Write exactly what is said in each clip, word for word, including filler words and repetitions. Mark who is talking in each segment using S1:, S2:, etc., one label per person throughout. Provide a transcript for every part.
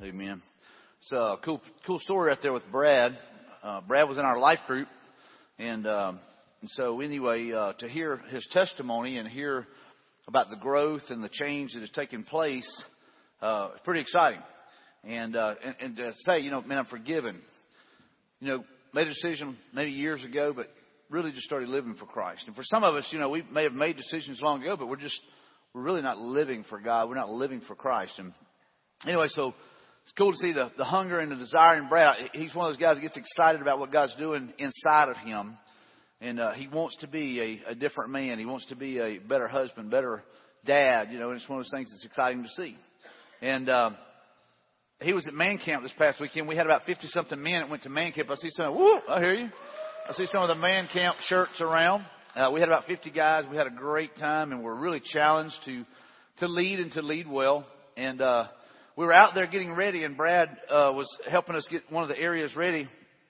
S1: Amen. It's a cool, cool story right there with Brad. Uh, Brad was in our life group, and, um, and so anyway, uh, to hear his testimony and hear about the growth and the change that has taken place, uh, it's pretty exciting. And, uh, and and to say, you know, man, I'm forgiven. You know, made a decision many years ago, but really just started living for Christ. And for some of us, you know, we may have made decisions long ago, but we're just we're really not living for God. We're not living for Christ. And anyway, so. It's cool to see the, the hunger and the desire in Brad. He's one of those guys that gets excited about what God's doing inside of him. And uh, he wants to be a, a different man. He wants to be a better husband, better dad. You know, and it's one of those things that's exciting to see. And uh, he was at Man Camp this past weekend. We had about fifty-something men that went to Man Camp. I see some, woo, I hear you. I see some of the Man Camp shirts around. Uh, we had about fifty guys. We had a great time, and we're really challenged to, to lead and to lead well. And, uh, we were out there getting ready, and Brad uh, was helping us get one of the areas ready.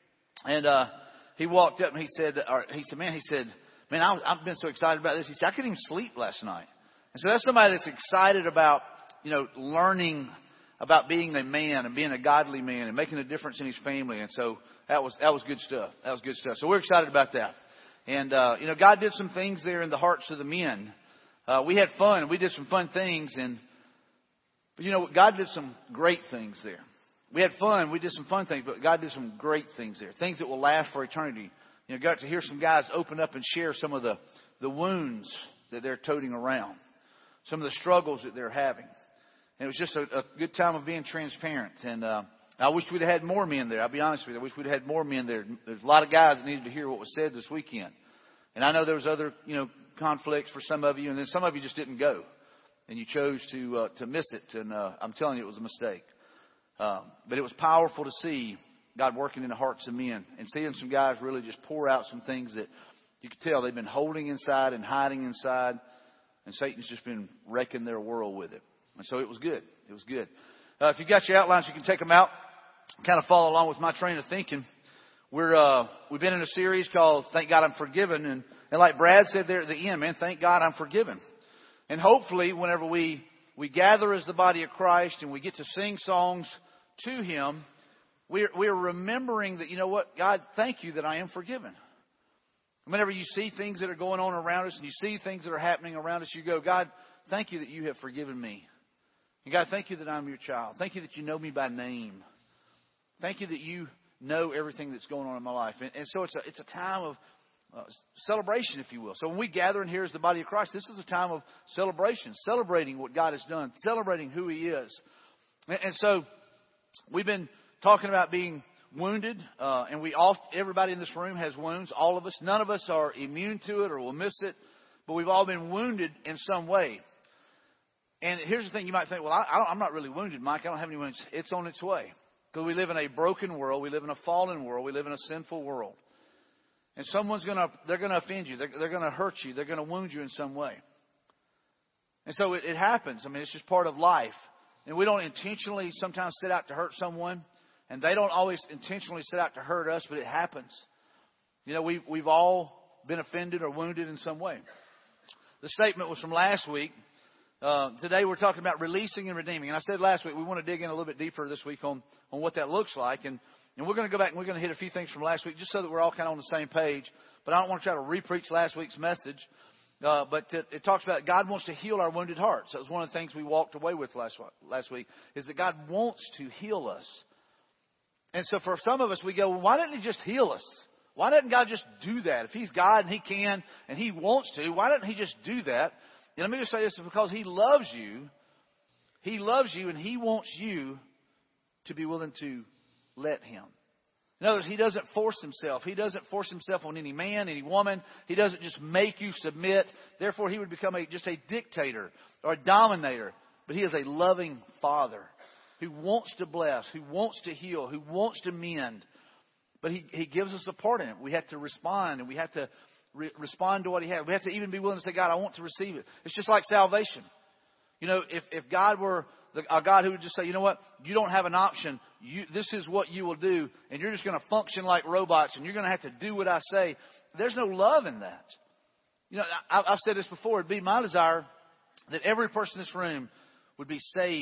S1: And uh, he walked up and he said, or he said, man, he said, man, I, I've been so excited about this. He said, I couldn't even sleep last night. And so that's somebody that's excited about, you know, learning about being a man and being a godly man and making a difference in his family. And so that was that was good stuff. That was good stuff. So we're excited about that. And uh, you know, God did some things there in the hearts of the men. Uh, we had fun. We did some fun things, and. But you know what? God did some great things there. We had fun. We did some fun things, but God did some great things there. Things that will last for eternity. You know, got to hear some guys open up and share some of the, the wounds that they're toting around. Some of the struggles that they're having. And it was just a, a good time of being transparent. And uh, I wish we'd have had more men there. I'll be honest with you. I wish we'd have had more men there. There's a lot of guys that needed to hear what was said this weekend. And I know there was other, you know, conflicts for some of you. And then some of you just didn't go. And you chose to uh, to miss it. And uh, I'm telling you, it was a mistake. Um, but it was powerful to see God working in the hearts of men. And seeing some guys really just pour out some things that you could tell they've been holding inside and hiding inside. And Satan's just been wrecking their world with it. And so it was good. It was good. Uh, if you got your outlines, you can take them out. Kind of follow along with my train of thinking. We're, uh, we've been in a series called Thank God I'm Forgiven. And, and like Brad said there at the end, man, thank God I'm forgiven. And hopefully, whenever we, we gather as the body of Christ and we get to sing songs to Him, we're, we're remembering that, you know what, God, thank you that I am forgiven. Whenever you see things that are going on around us and you see things that are happening around us, you go, God, thank you that you have forgiven me. And God, thank you that I'm your child. Thank you that you know me by name. Thank you that you know everything that's going on in my life. And, and so it's a, it's a time of Uh, celebration, if you will. So when we gather in here as the body of Christ, this is a time of celebration, celebrating what God has done, celebrating who He is. And, and so we've been talking about being wounded, uh, and we all, everybody in this room has wounds, all of us. None of us are immune to it or will miss it, but we've all been wounded in some way. And here's the thing, you might think, well, I, I don't, I'm not really wounded, Mike. I don't have any wounds. It's on its way. Because we live in a broken world. We live in a fallen world. We live in a sinful world. And someone's going to, they're going to offend you. They're, they're going to hurt you. They're going to wound you in some way. And so it, it happens. I mean, it's just part of life. And we don't intentionally sometimes set out to hurt someone. And they don't always intentionally set out to hurt us, but it happens. You know, we've, we've all been offended or wounded in some way. The statement was from last week. Uh, today we're talking about releasing and redeeming. And I said last week we want to dig in a little bit deeper this week on, on what that looks like. And And we're going to go back and we're going to hit a few things from last week just so that we're all kind of on the same page. But I don't want to try to re-preach last week's message. Uh, but it, it talks about God wants to heal our wounded hearts. That was one of the things we walked away with last, last week, is that God wants to heal us. And so for some of us, we go, well, why didn't He just heal us? Why doesn't God just do that? If He's God and He can and He wants to, why doesn't He just do that? And let me just say this, because He loves you. He loves you and He wants you to be willing to let Him. In other words, He doesn't force Himself. He doesn't force Himself on any man, any woman. He doesn't just make you submit. Therefore, He would become a, just a dictator or a dominator. But He is a loving Father who wants to bless, who wants to heal, who wants to mend. But He, he gives us a part in it. We have to respond, and we have to re- respond to what He has. We have to even be willing to say, God, I want to receive it. It's just like salvation. You know, if, if God were the, a God who would just say, you know what, you don't have an option. You, this is what you will do. And you're just going to function like robots. And you're going to have to do what I say. There's no love in that. You know, I, I've said this before. It'd be my desire that every person in this room would be saved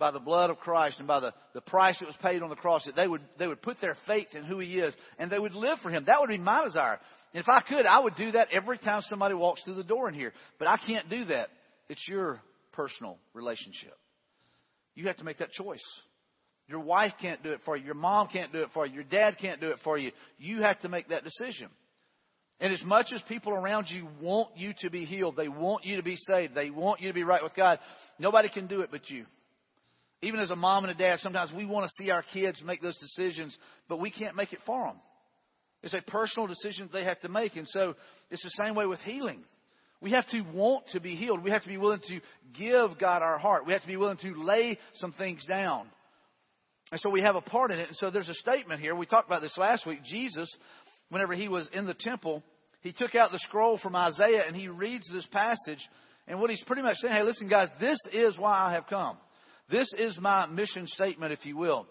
S1: by the blood of Christ and by the, the price that was paid on the cross, that they would, they would put their faith in who He is and they would live for Him. That would be my desire. And if I could, I would do that every time somebody walks through the door in here. But I can't do that. It's your personal relationship. You have to make that choice. Your wife can't do it for you. Your mom can't do it for you. Your dad can't do it for you. You have to make that decision. And as much as people around you want you to be healed, they want you to be saved, they want you to be right with God, nobody can do it but you. Even as a mom and a dad, sometimes we want to see our kids make those decisions, but we can't make it for them. It's a personal decision that they have to make. And so it's the same way with healing. We have to want to be healed. We have to be willing to give God our heart. We have to be willing to lay some things down. And so we have a part in it. And so there's a statement here. We talked about this last week. Jesus, whenever He was in the temple, He took out the scroll from Isaiah and He reads this passage. And what He's pretty much saying, hey, listen, guys, this is why I have come. This is my mission statement, if you will.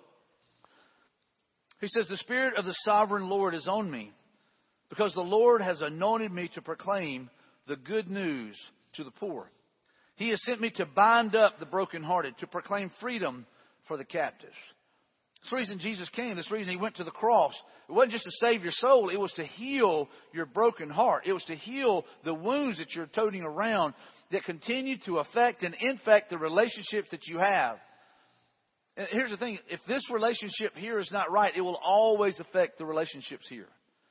S1: He says, the Spirit of the Sovereign Lord is on me, because the Lord has anointed me to proclaim the good news to the poor. He has sent me to bind up the brokenhearted, to proclaim freedom for the captives. That's the reason Jesus came. That's the reason He went to the cross. It wasn't just to save your soul. It was to heal your broken heart. It was to heal the wounds that you're toting around that continue to affect and infect the relationships that you have. And here's the thing. If this relationship here is not right, it will always affect the relationships here.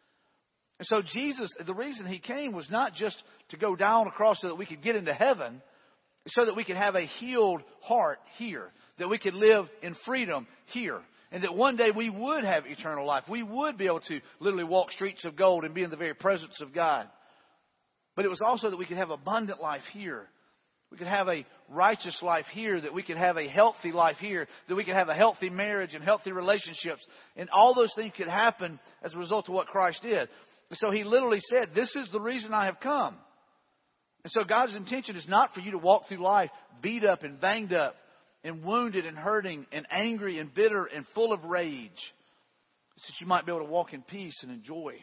S1: And so Jesus, the reason He came was not just to go down across so that we could get into heaven, so that we could have a healed heart here, that we could live in freedom here, and that one day we would have eternal life. We would be able to literally walk streets of gold and be in the very presence of God. But it was also that we could have abundant life here. We could have a righteous life here, that we could have a healthy life here, that we could have a healthy marriage and healthy relationships. And all those things could happen as a result of what Christ did. And so He literally said, this is the reason I have come. And so God's intention is not for you to walk through life beat up and banged up and wounded and hurting and angry and bitter and full of rage. It's that you might be able to walk in peace and in joy.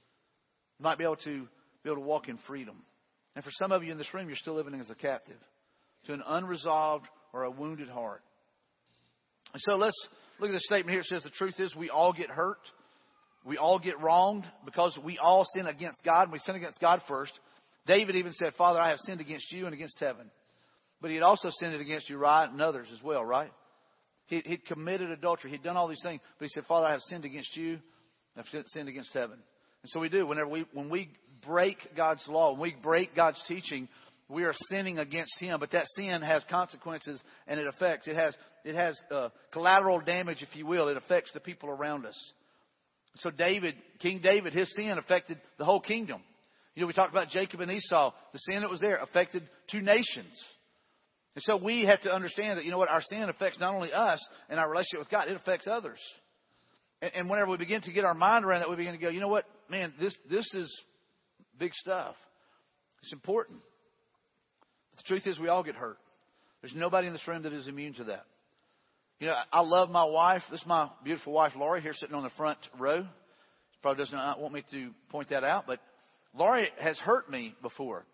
S1: You might be able to be able to walk in freedom. And for some of you in this room, you're still living as a captive to an unresolved or a wounded heart. And so let's look at this statement here. It says the truth is we all get hurt. We all get wronged because we all sin against God. And we sin against God first. David even said, Father, I have sinned against you and against heaven. But he had also sinned against Uriah and others as well, right? He, he'd committed adultery. He'd done all these things. But he said, Father, I have sinned against you. I've sinned against heaven. And so we do. Whenever we, when we break God's law, when we break God's teaching, we are sinning against Him. But that sin has consequences, and it affects. It has it has uh, collateral damage, if you will. It affects the people around us. So David, King David, his sin affected the whole kingdom. You know, we talked about Jacob and Esau. The sin that was there affected two nations. And so we have to understand that, you know what, our sin affects not only us and our relationship with God, it affects others. And, and whenever we begin to get our mind around that, we begin to go, you know what, man, this this is big stuff. It's important. The truth is we all get hurt. There's nobody in this room that is immune to that. You know, I love my wife. This is my beautiful wife, Laurie, here sitting on the front row. She probably does not want me to point that out, but Laurie has hurt me before.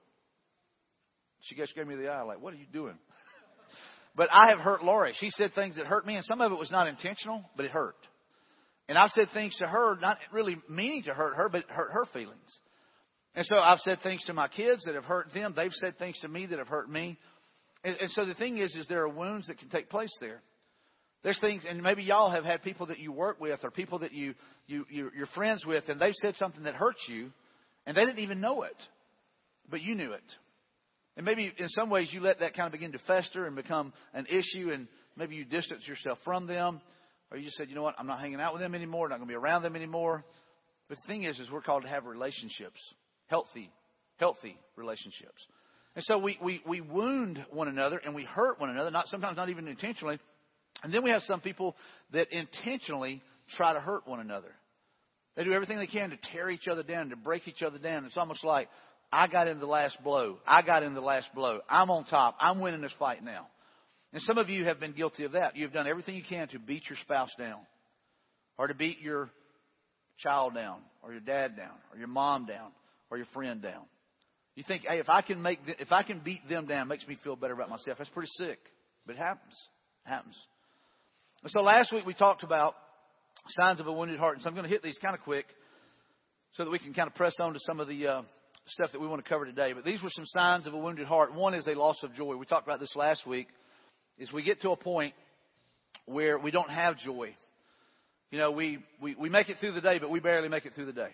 S1: She just gave me the eye like, what are you doing? But I have hurt Laurie. She said things that hurt me, and some of it was not intentional, but it hurt. And I've said things to her, not really meaning to hurt her, but hurt her feelings. And so I've said things to my kids that have hurt them. They've said things to me that have hurt me. And, and so the thing is, is there are wounds that can take place there. There's things, and maybe y'all have had people that you work with or people that you, you, you, you're friends with, and they've said something that hurts you, and they didn't even know it, but you knew it. And maybe in some ways you let that kind of begin to fester and become an issue, and maybe you distance yourself from them, or you just said, you know what, I'm not hanging out with them anymore, not going to be around them anymore. But the thing is, is we're called to have relationships, healthy, healthy relationships. And so we, we, we wound one another and we hurt one another, not sometimes not even intentionally. And then we have some people that intentionally try to hurt one another. They do everything they can to tear each other down, to break each other down. It's almost like, I got in the last blow. I got in the last blow. I'm on top. I'm winning this fight now. And some of you have been guilty of that. You've done everything you can to beat your spouse down, or to beat your child down, or your dad down, or your mom down, or your friend down. You think, hey, if I can make, if I can beat them down, it makes me feel better about myself. That's pretty sick, but it happens. happens. And so last week we talked about signs of a wounded heart. And so I'm going to hit these kind of quick so that we can kind of press on to some of the uh, stuff that we want to cover today. But these were some signs of a wounded heart. One is a loss of joy. We talked about this last week. Is we get to a point where we don't have joy. You know, we, we, we make it through the day, but we barely make it through the day.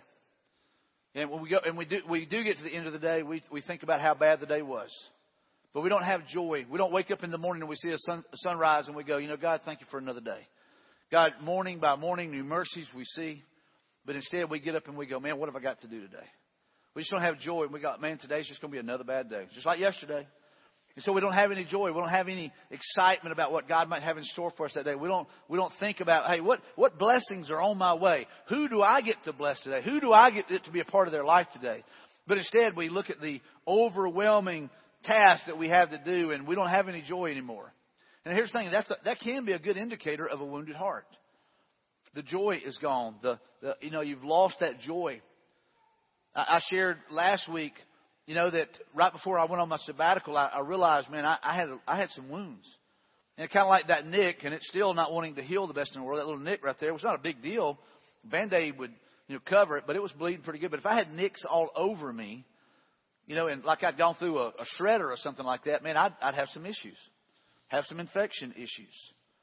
S1: And when we go, and we do, we do get to the end of the day, we, we think about how bad the day was. But we don't have joy. We don't wake up in the morning and we see a, sun, a sunrise and we go, you know, God, thank you for another day. God, morning by morning, new mercies we see. But instead we get up and we go, man, what have I got to do today? We just don't have joy. And we got, man, today's just going to be another bad day. Just like yesterday. And so we don't have any joy. We don't have any excitement about what God might have in store for us that day. We don't, we don't think about, hey, what, what blessings are on my way? Who do I get to bless today? Who do I get to be a part of their life today? But instead we look at the overwhelming task that we have to do and we don't have any joy anymore. And here's the thing, that's a, that can be a good indicator of a wounded heart. The joy is gone. The, the you know, you've lost that joy. I, I shared last week, you know, that right before I went on my sabbatical, I, I realized, man, I, I had I had some wounds. And kind of like that nick, and it's still not wanting to heal the best in the world. That little nick right there was not a big deal. Band-Aid would, you know, cover it, but it was bleeding pretty good. But if I had nicks all over me, you know, and like I'd gone through a, a shredder or something like that, man, I'd, I'd have some issues, have some infection issues.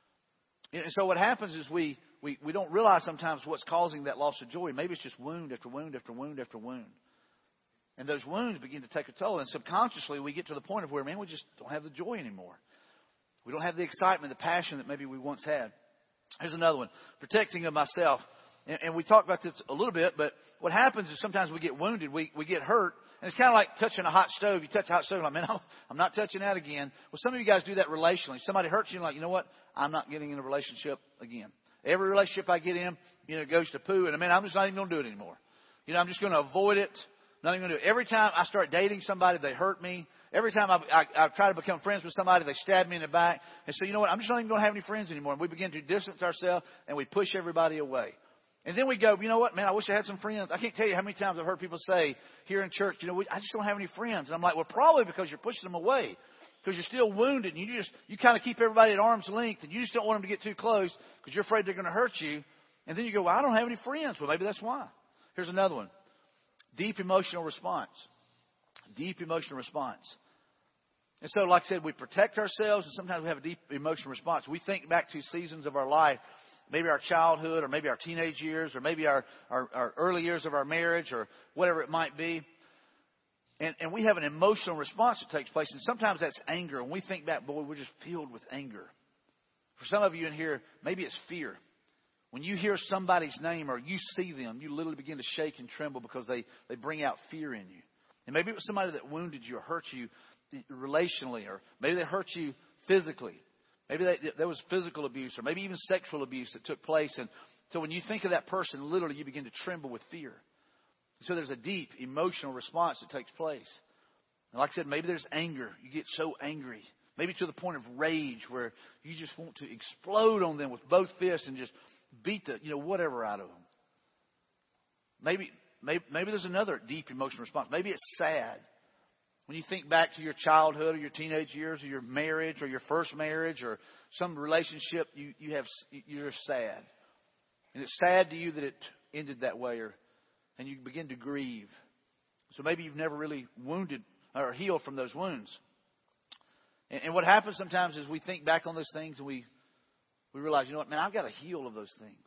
S1: And so what happens is we, we, we don't realize sometimes what's causing that loss of joy. Maybe it's just wound after wound after wound after wound. And those wounds begin to take a toll. And subconsciously we get to the point of where, man, we just don't have the joy anymore. We don't have the excitement, the passion that maybe we once had. Here's another one. Protecting of myself. And, and we talked about this a little bit, but what happens is sometimes we get wounded, we, we get hurt. And it's kind of like touching a hot stove. You touch a hot stove, like, man, I'm not touching that again. Well, some of you guys do that relationally. Somebody hurts you, and like, you know what? I'm not getting in a relationship again. Every relationship I get in, you know, goes to poo. And, man, I'm just not even going to do it anymore. You know, I'm just going to avoid it. Not even going to do it. Every time I start dating somebody, they hurt me. Every time I, I, I try to become friends with somebody, they stab me in the back. And so, you know what? I'm just not even going to have any friends anymore. And we begin to distance ourselves, and we push everybody away. And then we go, you know what, man, I wish I had some friends. I can't tell you how many times I've heard people say here in church, you know, we, I just don't have any friends. And I'm like, well, probably because you're pushing them away. Because you're still wounded. And you just, you kind of keep everybody at arm's length. And you just don't want them to get too close because you're afraid they're going to hurt you. And then you go, well, I don't have any friends. Well, maybe that's why. Here's another one. Deep emotional response. Deep emotional response. And so, like I said, we protect ourselves. And sometimes we have a deep emotional response. We think back to seasons of our life. Maybe our childhood or maybe our teenage years or maybe our, our, our early years of our marriage or whatever it might be. And, and we have an emotional response that takes place. And sometimes that's anger. And we think back, boy, we're just filled with anger. For some of you in here, maybe it's fear. When you hear somebody's name or you see them, you literally begin to shake and tremble because they, they bring out fear in you. And maybe it was somebody that wounded you or hurt you relationally, or maybe they hurt you physically. Maybe they, there was physical abuse or maybe even sexual abuse that took place. And so when you think of that person, literally you begin to tremble with fear. So there's a deep emotional response that takes place. And like I said, maybe there's anger. You get so angry. Maybe to the point of rage where you just want to explode on them with both fists and just beat the, you know, whatever out of them. Maybe, maybe, maybe there's another deep emotional response. Maybe it's sad. When you think back to your childhood or your teenage years or your marriage or your first marriage or some relationship, you, you have, you're sad. And it's sad to you that it ended that way, or, and you begin to grieve. So maybe you've never really wounded or healed from those wounds. And, and what happens sometimes is we think back on those things and we, we realize, you know what, man, I've got to heal of those things.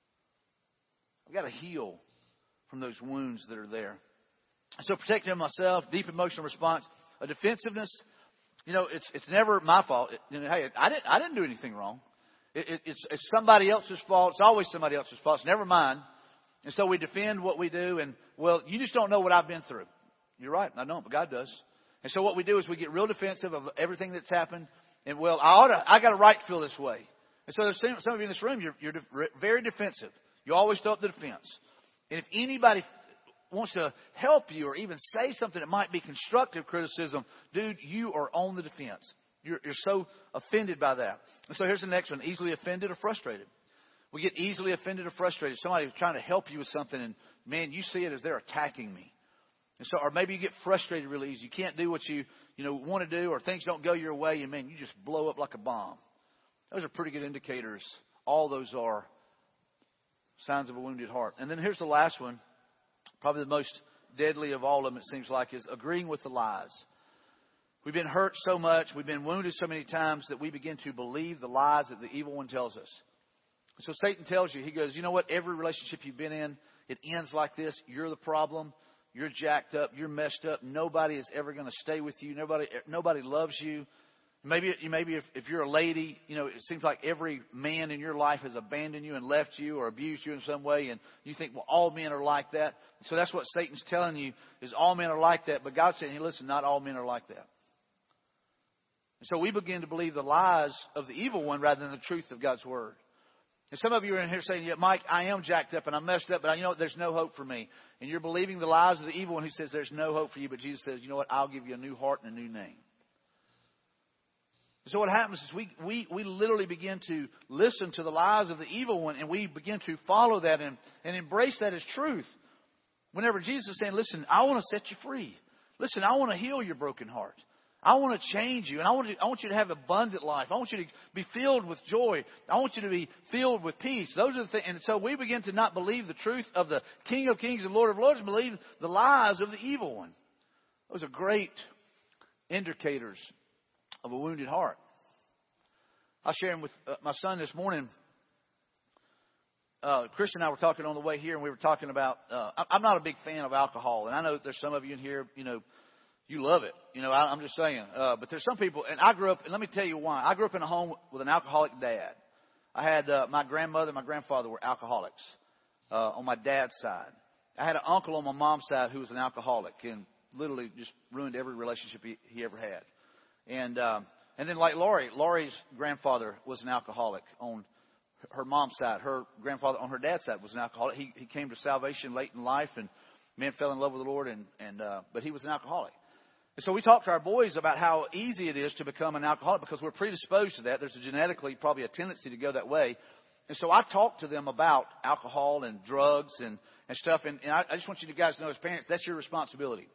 S1: I've got to heal from those wounds that are there. So protecting myself, deep emotional response, a defensiveness. You know, it's it's never my fault. It, you know, hey, I didn't I didn't do anything wrong. It, it, it's it's somebody else's fault. It's always somebody else's fault. It's never mine. And so we defend what we do. And well, you just don't know what I've been through. You're right. I don't, but God does. And so what we do is we get real defensive of everything that's happened. And well, I ought to, I got a right to feel this way. And so there's some, some of you in this room, you're you're de- very defensive. You always throw up the defense. And if anybody wants to help you or even say something that might be constructive criticism, dude, you are on the defense. You're, you're so offended by that. And so here's the next one, easily offended or frustrated. We get easily offended or frustrated. Somebody's trying to help you with something and, man, you see it as they're attacking me. And so, or maybe you get frustrated really easy. You can't do what you, you know, want to do, or things don't go your way, and, man, you just blow up like a bomb. Those are pretty good indicators. All those are signs of a wounded heart. And then here's the last one. Probably the most deadly of all of them, it seems like, is agreeing with the lies. We've been hurt so much, we've been wounded so many times that we begin to believe the lies that the evil one tells us. So Satan tells you, he goes, you know what, every relationship you've been in, it ends like this. You're the problem. You're jacked up. You're messed up. Nobody is ever going to stay with you. Nobody nobody loves you. Maybe maybe if, if you're a lady, you know, it seems like every man in your life has abandoned you and left you or abused you in some way. And you think, well, all men are like that. So that's what Satan's telling you, is all men are like that. But God's saying, hey, listen, not all men are like that. So we begin to believe the lies of the evil one rather than the truth of God's word. And some of you are in here saying, yeah, Mike, I am jacked up and I'm messed up, but you know what? There's no hope for me. And you're believing the lies of the evil one who says there's no hope for you. But Jesus says, you know what? I'll give you a new heart and a new name. So what happens is we, we, we literally begin to listen to the lies of the evil one, and we begin to follow that and, and embrace that as truth. Whenever Jesus is saying, listen, I want to set you free. Listen, I want to heal your broken heart. I want to change you, and I want, to, I want you to have abundant life. I want you to be filled with joy. I want you to be filled with peace. Those are the things. And so we begin to not believe the truth of the King of Kings and Lord of Lords, and believe the lies of the evil one. Those are great indicators of a wounded heart. I was sharing with uh, my son this morning. Uh, Christian and I were talking on the way here, and we were talking about, uh, I'm not a big fan of alcohol. And I know that there's some of you in here, you know, you love it. You know, I, I'm just saying. Uh, but there's some people, and I grew up, and let me tell you why. I grew up in a home with an alcoholic dad. I had uh, my grandmother and my grandfather were alcoholics uh, on my dad's side. I had an uncle on my mom's side who was an alcoholic and literally just ruined every relationship he, he ever had. And um, and then like Laurie, Laurie's grandfather was an alcoholic on her mom's side. Her grandfather on her dad's side was an alcoholic. He he came to salvation late in life, and man fell in love with the Lord, and and uh, but he was an alcoholic. And so we talked to our boys about how easy it is to become an alcoholic because we're predisposed to that. There's a genetically probably a tendency to go that way. And so I talked to them about alcohol and drugs and, and stuff. And, and I, I just want you to guys to know as parents, that's your responsibility.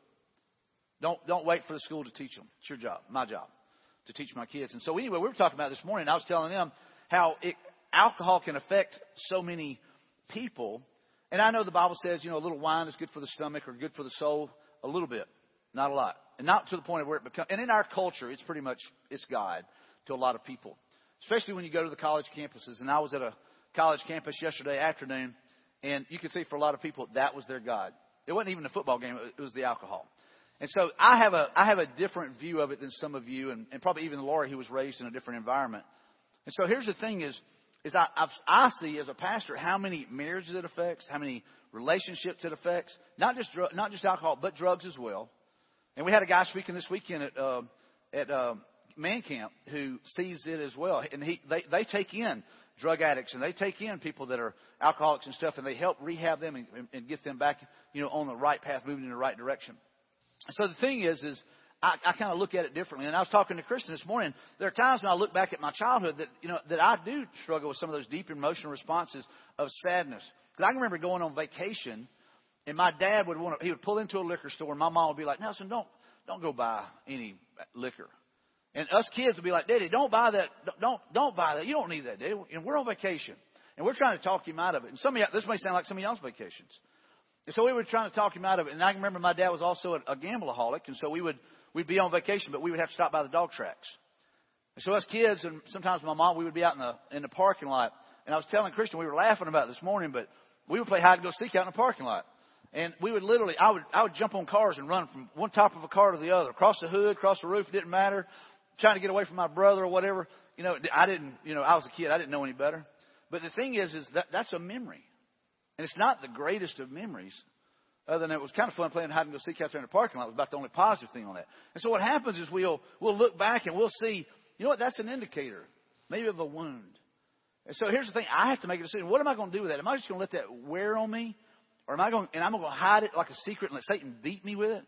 S1: Don't don't wait for the school to teach them. It's your job, my job, to teach my kids. And so anyway, we were talking about this morning. I was telling them how it, alcohol can affect so many people. And I know the Bible says, you know, a little wine is good for the stomach or good for the soul. A little bit, not a lot. And not to the point of where it becomes, and in our culture, it's pretty much, it's God to a lot of people. Especially when you go to the college campuses. And I was at a college campus yesterday afternoon, and you can see for a lot of people, that was their God. It wasn't even a football game, it was the alcohol. And so I have a, I have a different view of it than some of you, and, and probably even Laurie, who was raised in a different environment. And so here's the thing is, is I, I've, I see as a pastor how many marriages it affects, how many relationships it affects, not just dr- not just alcohol, but drugs as well. And we had a guy speaking this weekend at uh, at uh, Man Camp who sees it as well. And he they, they take in drug addicts, and they take in people that are alcoholics and stuff, and they help rehab them and, and get them back, you know, on the right path, moving in the right direction. So the thing is, is I, I kind of look at it differently. And I was talking to Kristen this morning. There are times when I look back at my childhood that, you know, that I do struggle with some of those deep emotional responses of sadness. Because I can remember going on vacation. And my dad would want to, he would pull into a liquor store, and my mom would be like, Nelson, don't, don't go buy any liquor. And us kids would be like, Daddy, don't buy that. Don't, don't buy that. You don't need that, Daddy. And we're on vacation. And we're trying to talk him out of it. And some of you, this may sound like some of y'all's vacations. And so we were trying to talk him out of it. And I can remember my dad was also a, a gambleaholic. And so we would, we'd be on vacation, but we would have to stop by the dog tracks. And so us kids, and sometimes my mom, we would be out in the, in the parking lot. And I was telling Christian, we were laughing about it this morning, but we would play hide and go seek out in the parking lot. And we would literally, I would, I would jump on cars and run from one top of a car to the other, across the hood, across the roof, it didn't matter, trying to get away from my brother or whatever. You know, I didn't, you know, I was a kid, I didn't know any better. But the thing is, is that that's a memory. And it's not the greatest of memories, other than it was kind of fun playing hide and go seek out there in the parking lot. It was about the only positive thing on that. And so what happens is we'll, we'll look back and we'll see, you know what, that's an indicator, maybe of a wound. And so here's the thing, I have to make a decision. What am I going to do with that? Am I just going to let that wear on me? Or am I going, and I'm going to hide it like a secret and let Satan beat me with it?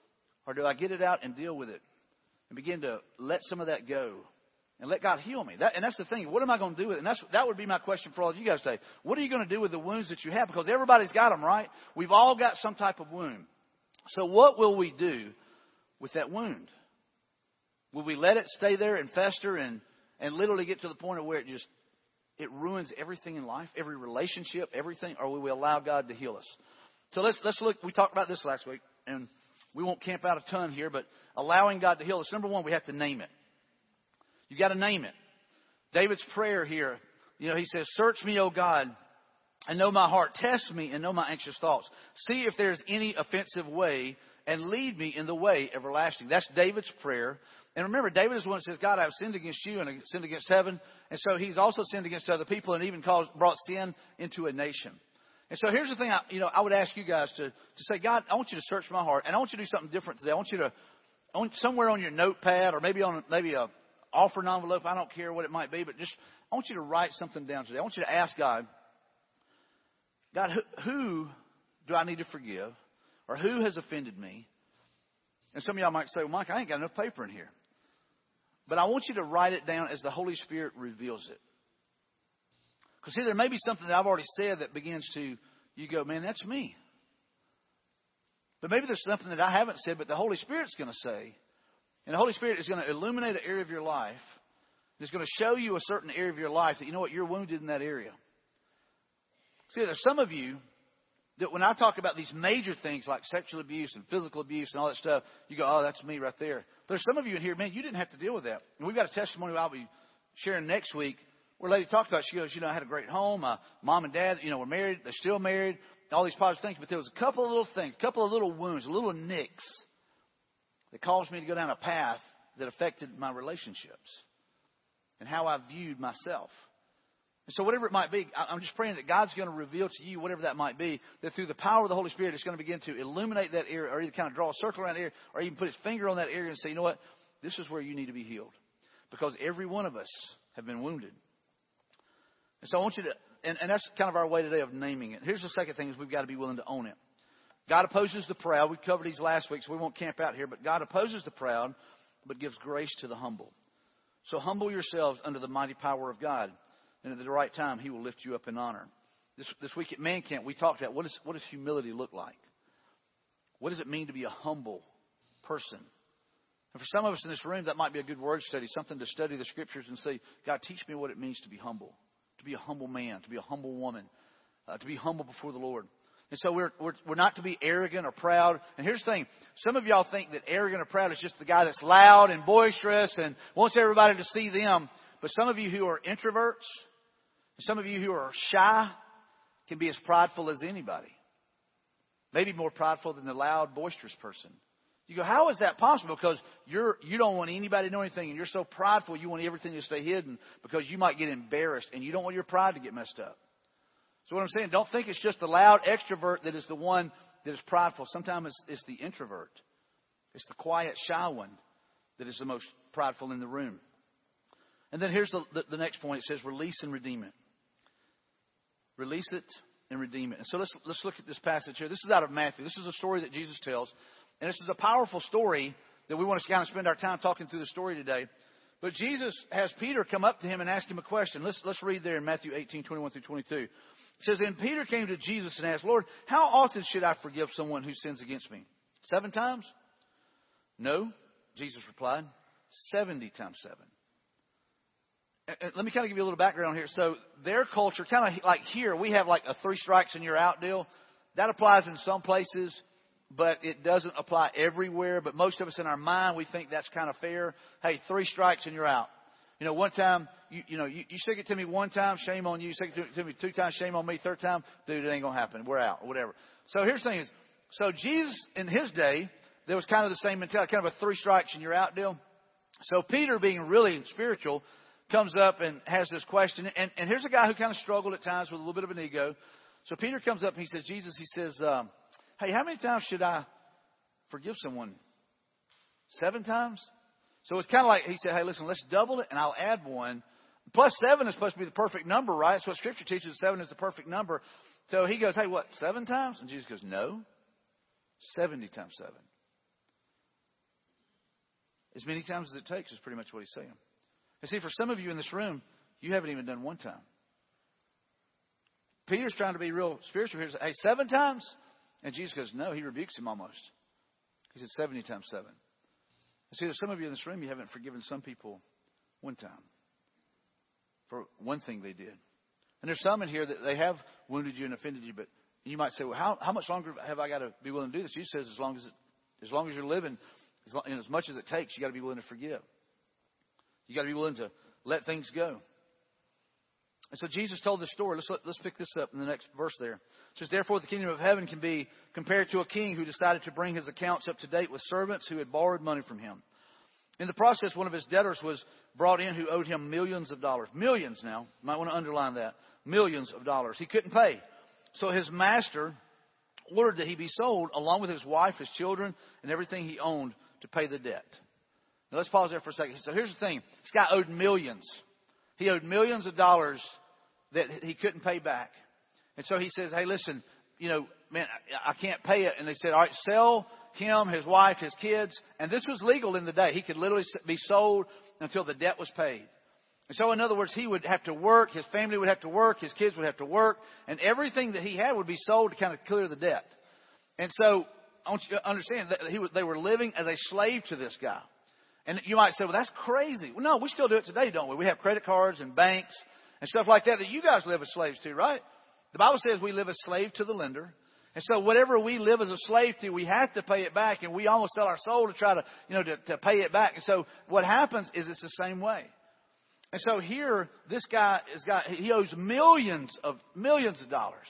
S1: Or do I get it out and deal with it and begin to let some of that go and let God heal me? That, and that's the thing. What am I going to do with it? And that's, that would be my question for all of you guys today. What are you going to do with the wounds that you have? Because everybody's got them, right? We've all got some type of wound. So what will we do with that wound? Will we let it stay there and fester and, and literally get to the point of where it just, it ruins everything in life, every relationship, everything, or will we allow God to heal us? So let's, let's look, we talked about this last week, and we won't camp out a ton here, but allowing God to heal us. Number one, we have to name it. You got to name it. David's prayer here, you know, he says, search me, O God, and know my heart. Test me and know my anxious thoughts. See if there's any offensive way and lead me in the way everlasting. That's David's prayer. And remember, David is the one that says, God, I've sinned against you and I've sinned against heaven. And so he's also sinned against other people and even caused, brought sin into a nation. And so here's the thing, I, you know, I would ask you guys to, to say, God, I want you to search my heart. And I want you to do something different today. I want you to, I want somewhere on your notepad or maybe on maybe a offering envelope. I don't care what it might be, but just, I want you to write something down today. I want you to ask God, God, who, who do I need to forgive? Or who has offended me? And some of y'all might say, well, Mike, I ain't got enough paper in here. But I want you to write it down as the Holy Spirit reveals it. Because see, there may be something that I've already said that begins to, you go, man, that's me. But maybe there's something that I haven't said, but the Holy Spirit's going to say. And the Holy Spirit is going to illuminate an area of your life. It's going to show you a certain area of your life that, you know what, you're wounded in that area. See, there's some of you that when I talk about these major things like sexual abuse and physical abuse and all that stuff, you go, oh, that's me right there. But there's some of you in here, man, you didn't have to deal with that. And we've got a testimony I'll be sharing next week where a lady talked about, she goes, you know, I had a great home. My mom and dad, you know, were married. They're still married. All these positive things. But there was a couple of little things, a couple of little wounds, little nicks that caused me to go down a path that affected my relationships and how I viewed myself. And so whatever it might be, I'm just praying that God's going to reveal to you, whatever that might be, that through the power of the Holy Spirit, it's going to begin to illuminate that area or either kind of draw a circle around the area or even put his finger on that area and say, you know what, this is where you need to be healed. Because every one of us have been wounded. And so I want you to, and, and that's kind of our way today of naming it. Here's the second thing is we've got to be willing to own it. God opposes the proud. We covered these last week, so we won't camp out here. But God opposes the proud, but gives grace to the humble. So humble yourselves under the mighty power of God. And at the right time, he will lift you up in honor. This, this week at Man Camp, we talked about what, is, what does humility look like? What does it mean to be a humble person? And for some of us in this room, that might be a good word study, something to study the scriptures and say, God, teach me what it means to be humble, to be a humble man, to be a humble woman, uh, to be humble before the Lord. And so we're, we're, we're not to be arrogant or proud. And here's the thing. Some of y'all think that arrogant or proud is just the guy that's loud and boisterous and wants everybody to see them. But some of you who are introverts, some of you who are shy can be as prideful as anybody. Maybe more prideful than the loud, boisterous person. You go, how is that possible? Because you're, you don't want anybody to know anything, and you're so prideful you want everything to stay hidden because you might get embarrassed, and you don't want your pride to get messed up. So what I'm saying, don't think it's just the loud extrovert that is the one that is prideful. Sometimes it's, it's the introvert. It's the quiet, shy one that is the most prideful in the room. And then here's the, the, the next point. It says release and redeem it. Release it and redeem it. And so let's let's look at this passage here. This is out of Matthew. This is a story that Jesus tells. And this is a powerful story that we want to kind of spend our time talking through the story today. But Jesus has Peter come up to him and ask him a question. Let's let's read there in Matthew eighteen, twenty-one through twenty-two. It says, and Peter came to Jesus and asked, Lord, how often should I forgive someone who sins against me? Seven times? No, Jesus replied, seventy times seven. Let me kind of give you a little background here. So their culture, kind of like here, we have like a three strikes and you're out deal. That applies in some places, but it doesn't apply everywhere. But most of us in our mind, we think that's kind of fair. Hey, three strikes and you're out. You know, one time, you, you know, you, you stick it to me one time, shame on you. You stick it to me two times, shame on me. Third time, dude, it ain't going to happen. We're out or whatever. So here's the thing is, so Jesus in his day, there was kind of the same mentality, kind of a three strikes and you're out deal. So Peter, being really spiritual, comes up and has this question. And, and here's a guy who kind of struggled at times with a little bit of an ego. So Peter comes up and he says, Jesus, he says, um, hey, how many times should I forgive someone? Seven times? So it's kind of like he said, hey, listen, let's double it and I'll add one. Plus seven is supposed to be the perfect number, right? That's what Scripture teaches. Seven is the perfect number. So he goes, hey, what, seven times? And Jesus goes, no, seventy times seven. As many times as it takes is pretty much what he's saying. And see, for some of you in this room, you haven't even done one time. Peter's trying to be real spiritual here. He says, hey, seven times? And Jesus goes, no, he rebukes him almost. He said seventy times seven. And see, there's some of you in this room, you haven't forgiven some people one time. for one thing they did. And there's some in here that they have wounded you and offended you, but you might say, well, how, how much longer have I got to be willing to do this? Jesus says as long as it, as long as you're living, as, long, and as much as it takes, you got to be willing to forgive. You got to be willing to let things go. And so Jesus told this story. Let's let's pick this up in the next verse there. It says, therefore the kingdom of heaven can be compared to a king who decided to bring his accounts up to date with servants who had borrowed money from him. In the process, one of his debtors was brought in who owed him millions of dollars. Millions now. Might want to underline that. Millions of dollars. He couldn't pay. So his master ordered that he be sold along with his wife, his children, and everything he owned to pay the debt. Now let's pause there for a second. So here's the thing. This guy owed millions. He owed millions of dollars that he couldn't pay back. And so he says, hey, listen, you know, man, I, I can't pay it. And they said, all right, sell him, his wife, his kids. And this was legal in the day. He could literally be sold until the debt was paid. And so, in other words, he would have to work. His family would have to work. His kids would have to work. And everything that he had would be sold to kind of clear the debt. And so, I want you to understand that he was, they were living as a slave to this guy. And you might say, well, that's crazy. Well, no, we still do it today, don't we? We have credit cards and banks and stuff like that that you guys live as slaves to, right? The Bible says we live as slave to the lender. And so whatever we live as a slave to, we have to pay it back. And we almost sell our soul to try to, you know, to, to pay it back. And so what happens is it's the same way. And so here, this guy has got, he owes millions of, millions of dollars.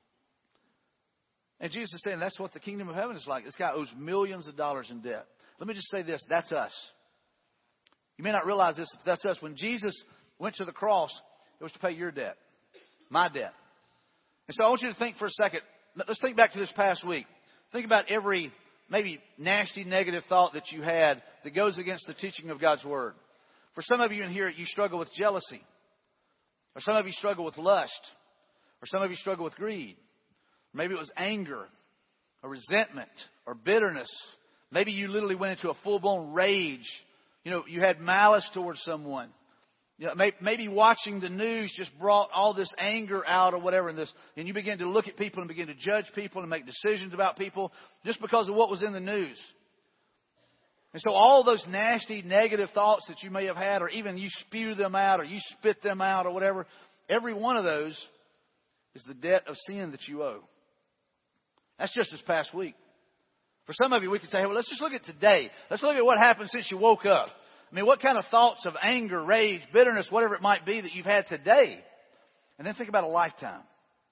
S1: And Jesus is saying that's what the kingdom of heaven is like. This guy owes millions of dollars in debt. Let me just say this. That's us. You may not realize this. That's us. When Jesus went to the cross, it was to pay your debt, my debt. And so I want you to think for a second. Let's think back to this past week. Think about every maybe nasty, negative thought that you had that goes against the teaching of God's Word. For some of you in here, you struggle with jealousy. Or some of you struggle with lust. Or some of you struggle with greed. Maybe it was anger or resentment or bitterness. Maybe you literally went into a full-blown rage. You know, you had malice towards someone. You know, maybe watching the news just brought all this anger out or whatever in this. And you begin to look at people and begin to judge people and make decisions about people just because of what was in the news. And so all those nasty, negative thoughts that you may have had, or even you spew them out or you spit them out or whatever, every one of those is the debt of sin that you owe. That's just this past week. For some of you, we could say, hey, well, let's just look at today. Let's look at what happened since you woke up. I mean, what kind of thoughts of anger, rage, bitterness, whatever it might be that you've had today. And then think about a lifetime.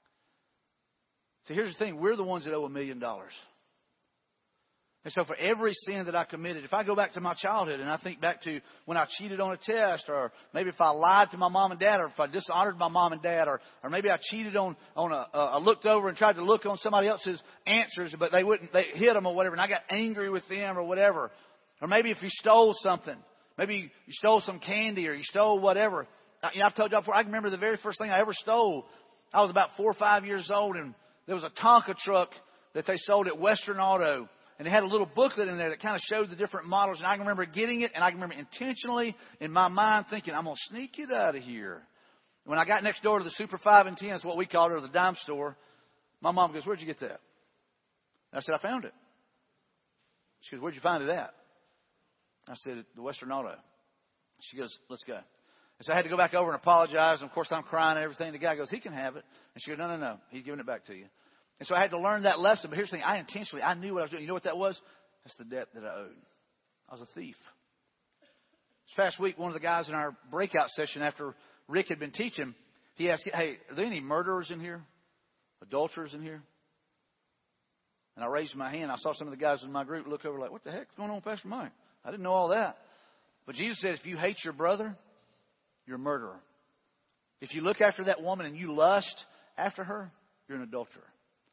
S1: So here's the thing. We're the ones that owe a million dollars. And so for every sin that I committed, if I go back to my childhood and I think back to when I cheated on a test, or maybe if I lied to my mom and dad, or if I dishonored my mom and dad, or, or maybe I cheated on, on a, uh, I looked over and tried to look on somebody else's answers, but they wouldn't, they hit them or whatever, and I got angry with them or whatever. Or maybe if you stole something, maybe you stole some candy or you stole whatever. I, you know, I've told you before, I can remember the very first thing I ever stole. I was about four or five years old, and there was a Tonka truck that they sold at Western Auto. And it had a little booklet in there that kind of showed the different models. And I can remember getting it, and I can remember intentionally in my mind thinking, I'm going to sneak it out of here. When I got next door to the Super five and ten, is what we called it, or the dime store, my mom goes, where'd you get that? And I said, I found it. She goes, where'd you find it at? I said, at the Western Auto. She goes, let's go. And so I had to go back over and apologize. And, of course, I'm crying and everything. The guy goes, he can have it. And she goes, no, no, no. He's giving it back to you. And so I had to learn that lesson. But here's the thing. I intentionally, I knew what I was doing. You know what that was? That's the debt that I owed. I was a thief. This past week, one of the guys in our breakout session after Rick had been teaching, he asked, hey, are there any murderers in here? Adulterers in here? And I raised my hand. I saw some of the guys in my group look over like, what the heck's going on, Pastor Mike? I didn't know all that. But Jesus said, if you hate your brother, you're a murderer. If you look after that woman and you lust after her, you're an adulterer.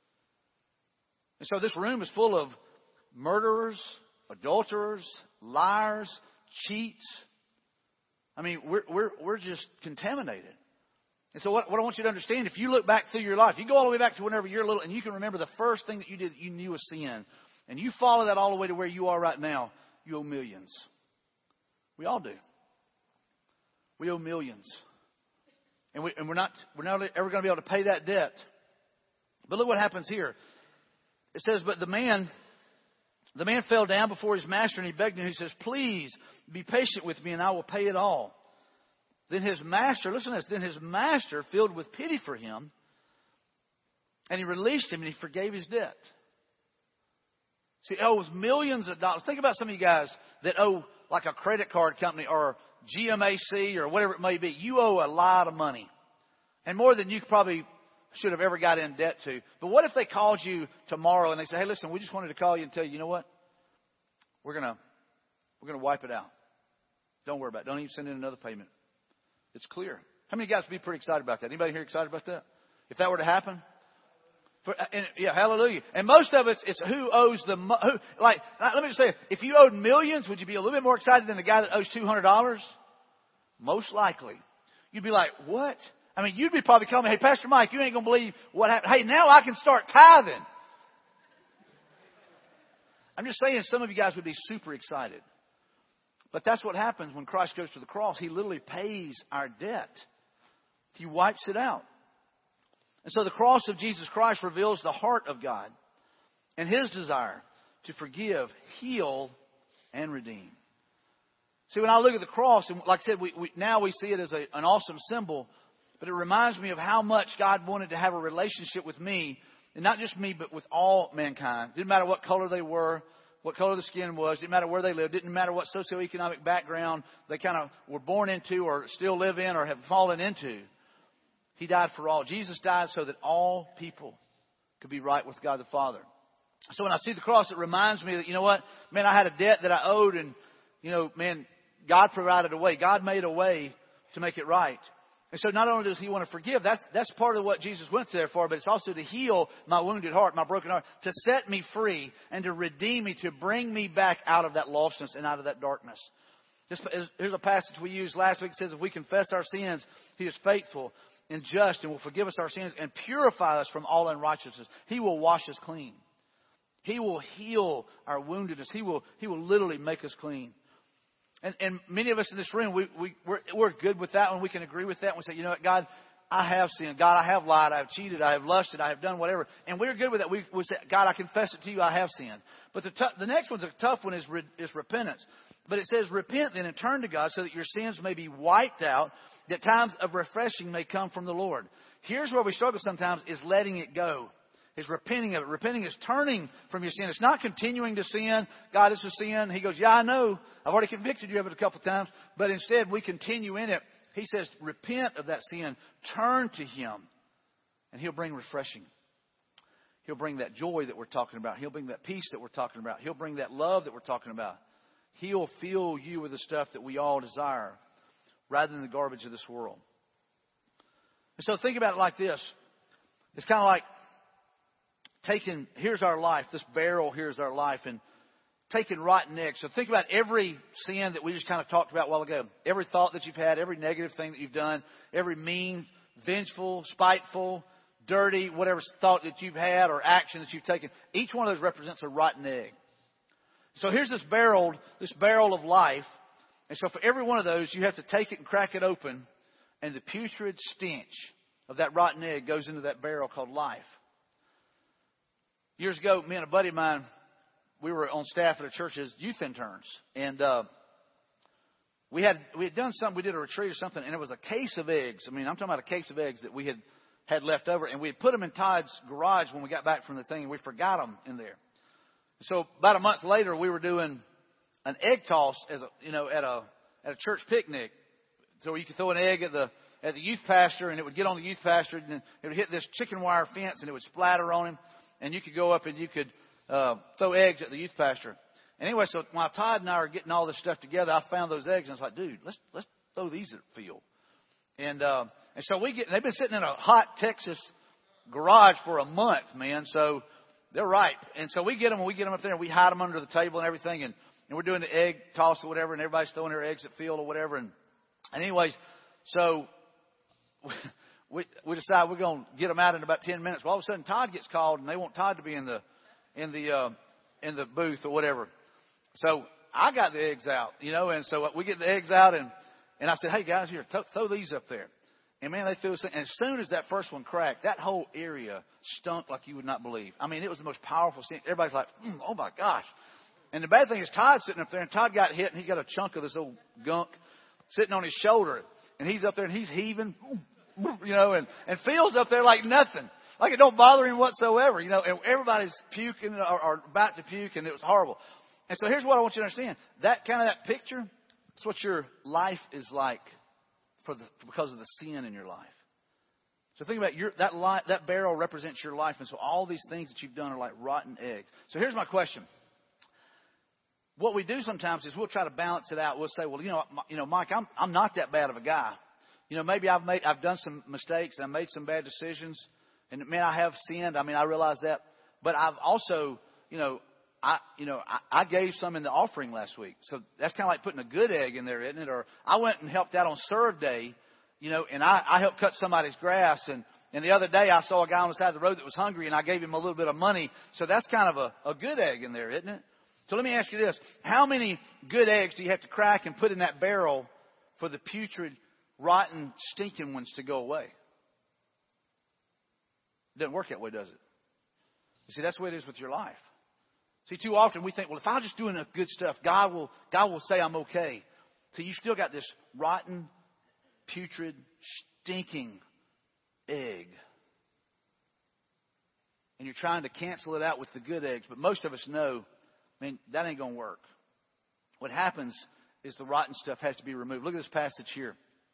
S1: And so this room is full of murderers, adulterers, liars, cheats. I mean, we're we're we're just contaminated. And so what, what I want you to understand, if you look back through your life, you go all the way back to whenever you're little, and you can remember the first thing that you did that you knew was sin, and you follow that all the way to where you are right now, you owe millions. We all do. We owe millions. And, we, and we're not we're not ever going to be able to pay that debt. But look what happens here. It says, but the man, the man fell down before his master and he begged him. He says, please be patient with me and I will pay it all. Then his master, listen to this, then his master, filled with pity for him, and he released him and he forgave his debt. See, he owes millions of dollars. Think about some of you guys that owe like a credit card company or G M A C or whatever it may be. You owe a lot of money. And more than you probably should have ever got in debt to. But what if they called you tomorrow and they say, hey, listen, we just wanted to call you and tell you, you know what? We're going to we're going to wipe it out. Don't worry about it. Don't even send in another payment. It's clear. How many guys would be pretty excited about that? Anybody here excited about that? If that were to happen? For, and, yeah, hallelujah. And most of us, it's who owes the, who, like, let me just say, if you owed millions, would you be a little bit more excited than the guy that owes two hundred dollars? Most likely. You'd be like, what? I mean, you'd be probably calling me, hey, Pastor Mike, you ain't going to believe what happened. Hey, now I can start tithing. I'm just saying some of you guys would be super excited. But that's what happens when Christ goes to the cross. He literally pays our debt. He wipes it out. And so the cross of Jesus Christ reveals the heart of God and His desire to forgive, heal, and redeem. See, when I look at the cross, and like I said, we, we, now we see it as a, an awesome symbol, but it reminds me of how much God wanted to have a relationship with me, and not just me, but with all mankind. Didn't matter what color they were, what color the skin was, didn't matter where they lived, didn't matter what socioeconomic background they kind of were born into or still live in or have fallen into. He died for all. Jesus died so that all people could be right with God the Father. So when I see the cross, it reminds me that, you know what, man, I had a debt that I owed, and, you know, man, God provided a way. God made a way to make it right. And so not only does He want to forgive, that's, that's part of what Jesus went there for, but it's also to heal my wounded heart, my broken heart, to set me free and to redeem me, to bring me back out of that lostness and out of that darkness. Just, here's a passage we used last week. It says, if we confess our sins, He is faithful and just and will forgive us our sins and purify us from all unrighteousness. He will wash us clean. He will heal our woundedness. He will, he will literally make us clean. And, and many of us in this room, we, we, we're, we're good with that one. We can agree with that. We say, you know what, God, I have sinned. God, I have lied. I have cheated. I have lusted. I have done whatever. And we're good with that. We, we say, God, I confess it to you. I have sinned. But the, t- the next one's a tough one is, re- is repentance. But it says, repent then and turn to God so that your sins may be wiped out, that times of refreshing may come from the Lord. Here's where we struggle sometimes, is letting it go. Is repenting of it. Repenting is turning from your sin. It's not continuing to sin. God, it's a sin. He goes, yeah, I know. I've already convicted you of it a couple of times. But instead, we continue in it. He says, repent of that sin. Turn to Him. And He'll bring refreshing. He'll bring that joy that we're talking about. He'll bring that peace that we're talking about. He'll bring that love that we're talking about. He'll fill you with the stuff that we all desire, rather than the garbage of this world. And so think about it like this. It's kind of like taking, here's our life. This barrel, here's our life. And taking rotten eggs. So think about every sin that we just kind of talked about a while ago. Every thought that you've had, every negative thing that you've done, every mean, vengeful, spiteful, dirty, whatever thought that you've had or action that you've taken. Each one of those represents a rotten egg. So here's this barrel, this barrel of life. And so for every one of those, you have to take it and crack it open. And the putrid stench of that rotten egg goes into that barrel called life. Years ago, me and a buddy of mine, we were on staff at a church as youth interns. And uh, we had we had done something. We did a retreat or something. And it was a case of eggs. I mean, I'm talking about a case of eggs that we had, had left over. And we had put them in Todd's garage when we got back from the thing. And we forgot them in there. So about a month later, we were doing an egg toss as a, you know, at a at a church picnic. So you could throw an egg at the at the youth pastor, and it would get on the youth pastor, and then it would hit this chicken wire fence, and it would splatter on him. And you could go up and you could uh, throw eggs at the youth pastor. Anyway, so while Todd and I are getting all this stuff together, I found those eggs, and I was like, dude, let's let's throw these at the field. And uh, and so we get. They've been sitting in a hot Texas garage for a month, man. So they're ripe. And so we get them, and we get them up there, and we hide them under the table and everything. And, and we're doing the egg toss or whatever, and everybody's throwing their eggs at field or whatever. And, and anyways, so we we decide we're going to get them out in about ten minutes. Well, all of a sudden, Todd gets called, and they want Todd to be in the in the uh, in the booth or whatever. So I got the eggs out, you know, and so we get the eggs out, and, and I said, hey, guys, here, th- throw these up there. And, man, they threw this thing. And as soon as that first one cracked, that whole area stunk like you would not believe. I mean, it was the most powerful scent. Everybody's like, mm, oh, my gosh. And the bad thing is Todd's sitting up there, and Todd got hit, and he got a chunk of this old gunk sitting on his shoulder. And he's up there and he's heaving, you know, and, and Phil's up there like nothing. Like it don't bother him whatsoever, you know, and everybody's puking or, or about to puke, and it was horrible. And so here's what I want you to understand. That kind of that picture, that's what your life is like for the, because of the sin in your life. So think about your, that li- that barrel represents your life. And so all these things that you've done are like rotten eggs. So here's my question. What we do sometimes is we'll try to balance it out. We'll say, well, you know, you know, Mike, I'm, I'm not that bad of a guy. You know, maybe I've made, I've done some mistakes and I've made some bad decisions. And man, I have sinned. I mean, I realize that. But I've also, you know, I, you know, I, I gave some in the offering last week. So that's kind of like putting a good egg in there, isn't it? Or I went and helped out on Serve Day. You know, and I, I helped cut somebody's grass. And, and the other day I saw a guy on the side of the road that was hungry and I gave him a little bit of money. So that's kind of a, a good egg in there, isn't it? So let me ask you this. How many good eggs do you have to crack and put in that barrel for the putrid, rotten, stinking ones to go away? It doesn't work that way, does it? You see, that's the way it is with your life. See, too often we think, well, if I'm just doing the good stuff, God will, God will say I'm okay. So you still got this rotten, putrid, stinking egg. And you're trying to cancel it out with the good eggs. But most of us know, I mean, that ain't going to work. What happens is the rotten stuff has to be removed. Look at this passage here.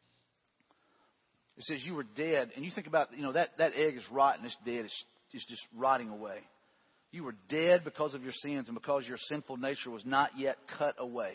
S1: It says you were dead. And you think about, you know, that, that egg is rotten. It's dead. It's, it's just rotting away. You were dead because of your sins and because your sinful nature was not yet cut away.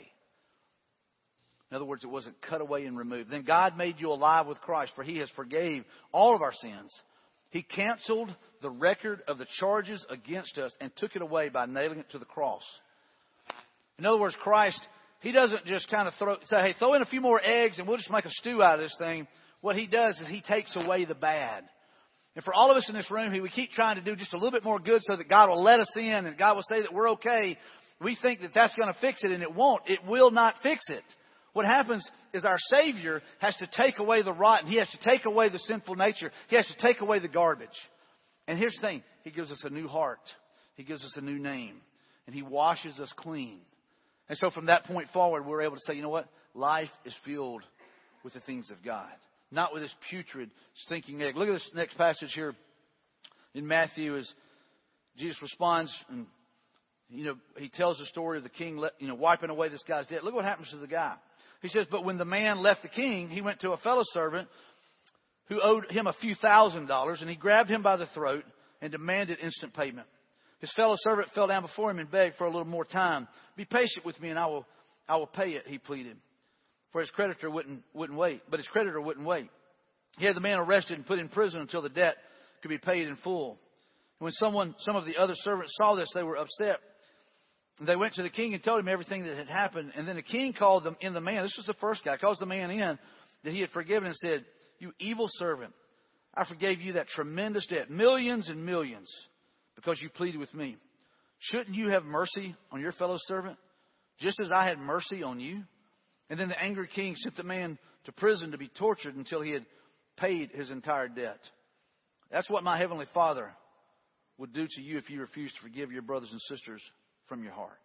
S1: In other words, it wasn't cut away and removed. Then God made you alive with Christ, for He has forgave all of our sins. He canceled the record of the charges against us and took it away by nailing it to the cross. In other words, Christ, He doesn't just kind of throw, say, hey, throw in a few more eggs and we'll just make a stew out of this thing. What He does is He takes away the bad. And for all of us in this room, we keep trying to do just a little bit more good so that God will let us in and God will say that we're okay. We think that that's going to fix it, and it won't. It will not fix it. What happens is our Savior has to take away the rotten. He has to take away the sinful nature. He has to take away the garbage. And here's the thing. He gives us a new heart. He gives us a new name. And He washes us clean. And so from that point forward, we're able to say, you know what? Life is filled with the things of God. Not with this putrid, stinking egg. Look at this next passage here in Matthew as Jesus responds and, you know, He tells the story of the king, you know, wiping away this guy's debt. Look what happens to the guy. He says, but when the man left the king, he went to a fellow servant who owed him a few thousand dollars, and he grabbed him by the throat and demanded instant payment. His fellow servant fell down before him and begged for a little more time. Be patient with me and I will, I will pay it, he pleaded. For his creditor wouldn't, wouldn't wait. But his creditor wouldn't wait. He had the man arrested and put in prison until the debt could be paid in full. And when someone, some of the other servants saw this, they were upset. They went to the king and told him everything that had happened. And then the king called them in the man. This was the first guy. Calls the man in that he had forgiven and said, you evil servant, I forgave you that tremendous debt, millions and millions, because you pleaded with me. Shouldn't you have mercy on your fellow servant, just as I had mercy on you? And then the angry king sent the man to prison to be tortured until he had paid his entire debt. That's what my heavenly Father would do to you if you refuse to forgive your brothers and sisters from your heart.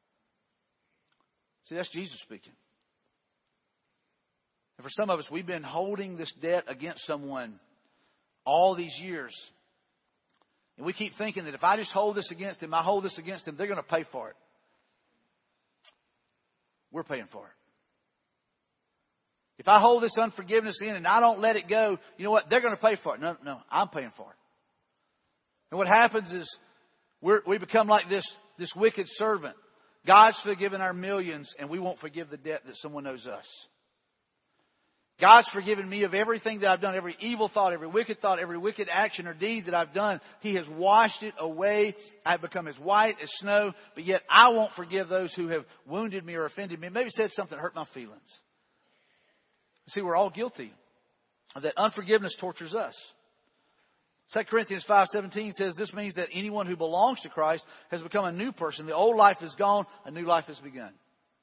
S1: See, that's Jesus speaking. And for some of us, we've been holding this debt against someone all these years. And we keep thinking that if I just hold this against them, I hold this against them, they're going to pay for it. We're paying for it. If I hold this unforgiveness in and I don't let it go, you know what? They're going to pay for it. No, no, I'm paying for it. And what happens is we're, we become like this, this wicked servant. God's forgiven our millions and we won't forgive the debt that someone owes us. God's forgiven me of everything that I've done, every evil thought, every wicked thought, every wicked action or deed that I've done. He has washed it away. I've become as white as snow, but yet I won't forgive those who have wounded me or offended me, maybe said something that hurt my feelings. See, we're all guilty of that. Unforgiveness tortures us. Second Corinthians five seventeen says this means that anyone who belongs to Christ has become a new person. The old life is gone. A new life has begun.